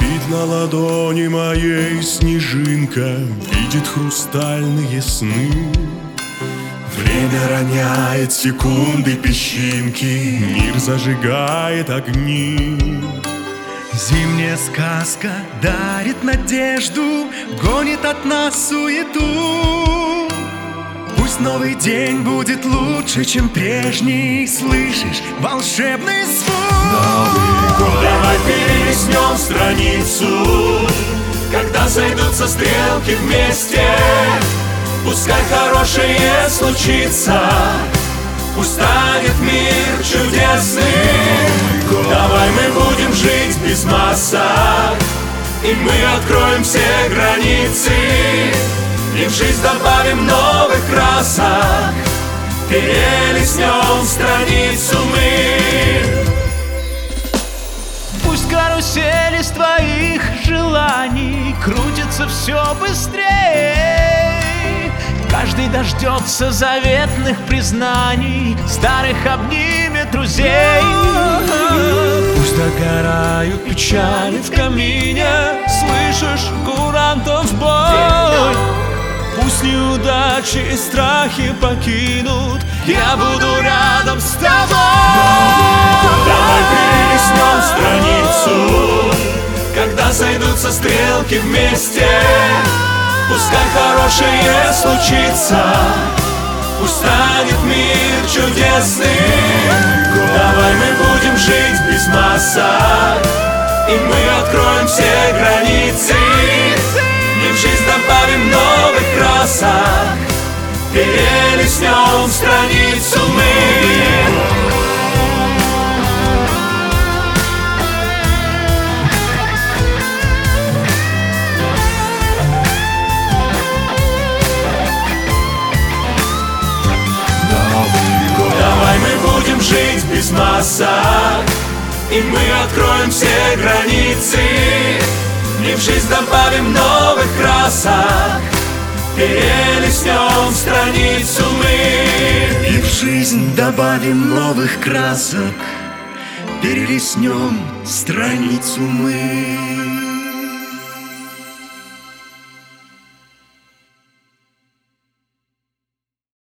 Спит на ладони моей снежинка, видит хрустальные сны. Время роняет секунды, песчинки, мир зажигает огни. Зимняя сказка дарит надежду, гонит от нас суету. Пусть новый день будет лучше, чем прежний. Слышишь волшебный звук? Новый год. Давай перелистнем страницу, когда сойдутся стрелки вместе. Пускай хорошее случится, пусть станет мир чудесным. Давай мы будем жить без масок, и мы откроем все границы, и в жизнь добавим новых красок, перелистнем страницу мы. Пусть карусель из твоих желаний крутится все быстрее. Каждый дождется заветных признаний, старых обнимет друзей. Пусть догорают печали в камине, слышишь курантов бой. Пусть неудачи и страхи покинут, я буду рядом с тобой. Давай перелистнем страницу, когда сойдутся стрелки вместе. Пускай хорошее случится, пусть станет мир чудесным. Давай мы будем жить без масок, и мы откроем все границы, и в жизнь добавим новых красок, перелистнем страницу мы. Давай мы будем жить без масок, и мы откроем все границы, и в жизнь добавим новых красок, перелистнем страницу мы. И в жизнь добавим новых красок, перелистнем страницу мы.